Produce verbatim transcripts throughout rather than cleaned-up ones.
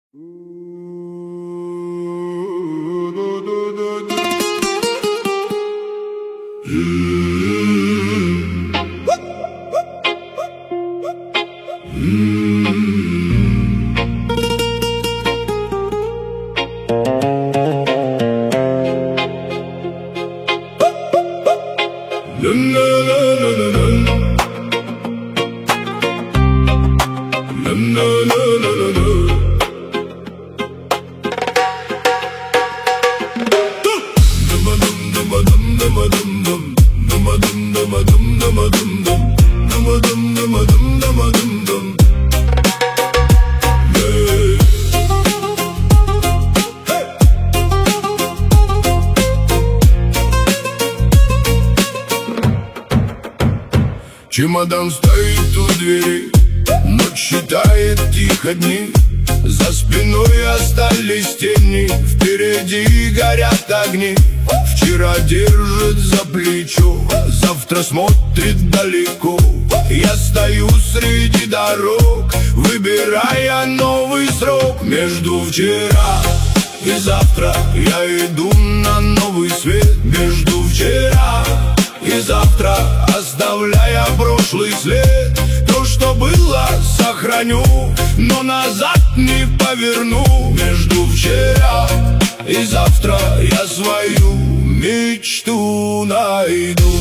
Чемодан стоит у двери, ночь считает тихо дни. За спиной остались тени, впереди горят огни. Вчера держит за плечо, завтра смотрит далеко. Я стою среди дорог, выбирая новый срок. Между вчера и завтра я иду на новый свет. Между вчера и завтра, оставляя прошлый след. То, что было, сохраню, но назад не поверну. Между вчера и завтра я свою мечту найду.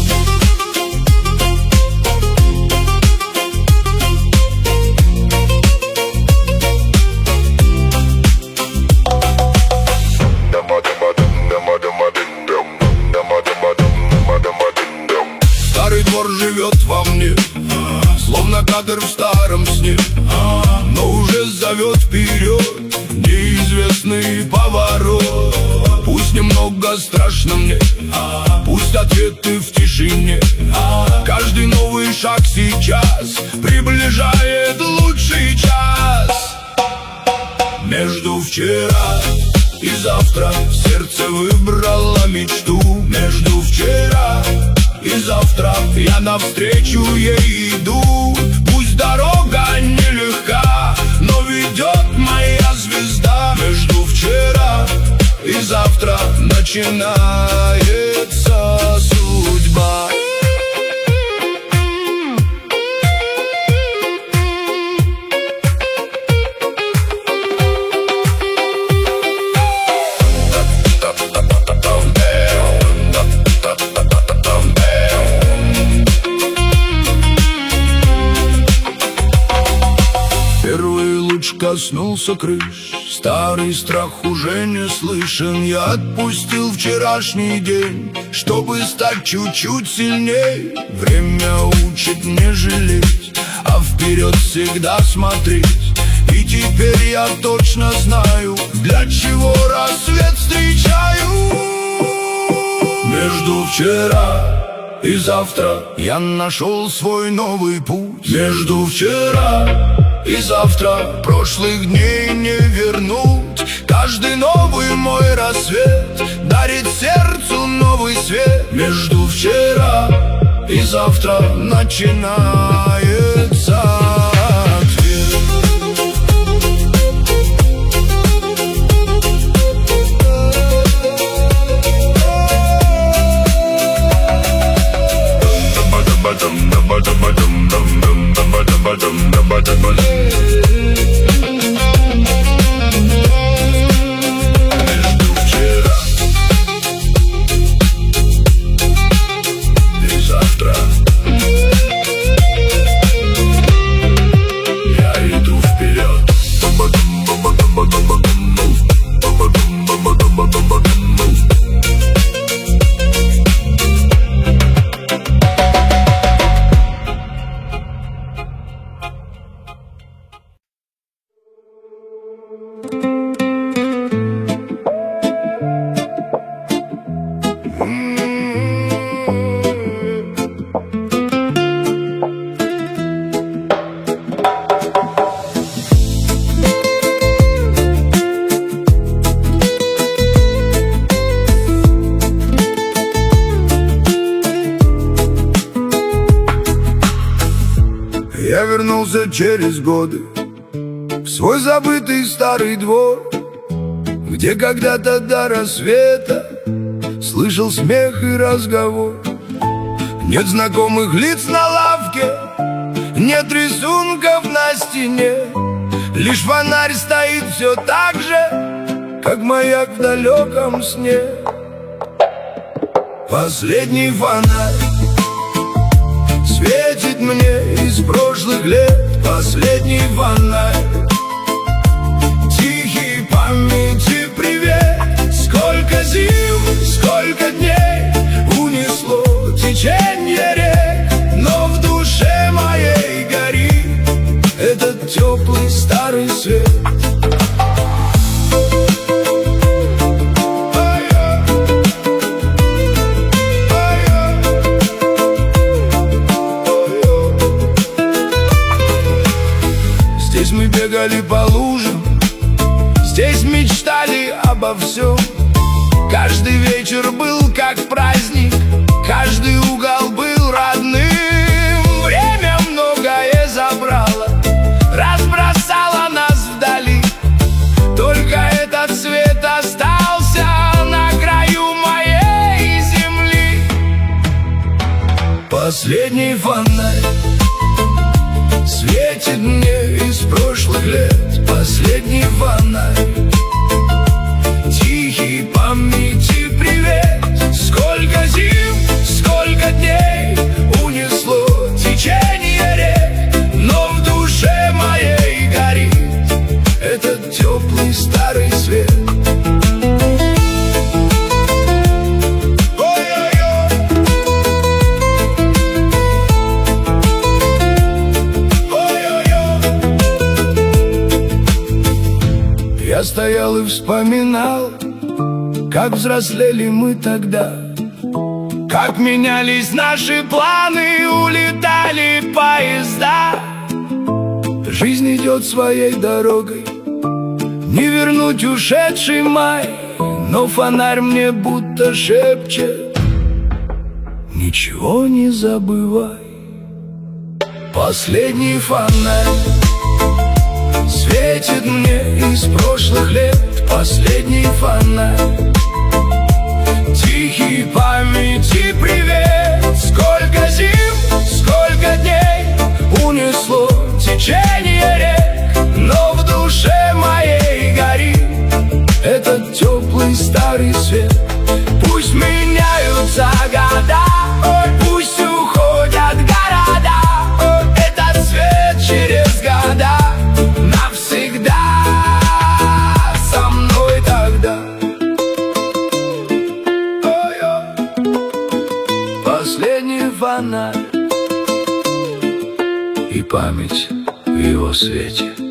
Старый двор живет во мне, словно кадр в старом сне, но уже зовет вперед неизвестный поворот. Пусть немного страшно мне, пусть ответы в тишине. Каждый новый шаг сейчас приближает лучший час. Между вчера и завтра сердце выбрало мечту. Между вчера и завтра я навстречу ей иду. Пусть дорога нелегка, но ведет моя звезда. Между вчера и завтра начинается судьба. Коснулся крыш, старый страх уже не слышен. Я отпустил вчерашний день, чтобы стать чуть-чуть сильней. Время учит не жалеть, а вперед всегда смотреть. И теперь я точно знаю, для чего рассвет встречаю. Между вчера и завтра я нашел свой новый путь. Между вчера и завтра прошлых дней не вернуть. Каждый новый мой рассвет дарит сердцу новый свет. Между вчера и завтра начинается ответ. Я вернулся через годы, в свой забытый старый двор, где когда-то до рассвета слышал смех и разговор. Нет знакомых лиц на лавке, нет рисунков на стене, лишь фонарь стоит все так же, как маяк в далеком сне. Последний фонарь светит мне из прошлых лет. Последний фонарь, тихий памяти привет. Сколько зим, сколько дней унесло течение рек, но в душе моей горит этот теплый старый свет. Здесь мы бегали по лужам, здесь мечтали обо всем. Каждый вечер был как праздник, каждый угол был родным. Время многое забрало, разбросало нас вдали, только этот свет остался на краю моей земли. Последний фонарь светит мне из прошлых лет. Последний фонарь, тихий памяти привет. Сколько зим, сколько дней унесло течение рек, но в душе моей горит этот теплый старый свет. Я стоял и вспоминал, как взрослели мы тогда, как менялись наши планы, улетали поезда. Жизнь идет своей дорогой, не вернуть ушедший май, но фонарь мне будто шепчет: ничего не забывай. Последний фонарь светит мне из прошлых лет. Последний фонарь, тихий памяти привет. Сколько зим, сколько дней унесло течение рек, но в душе моей горит этот теплый старый свет. Пусть меняются года, пусть уходят города, этот свет через года навсегда со мной тогда. Ой-ой. Последний фонарь и память в его свете.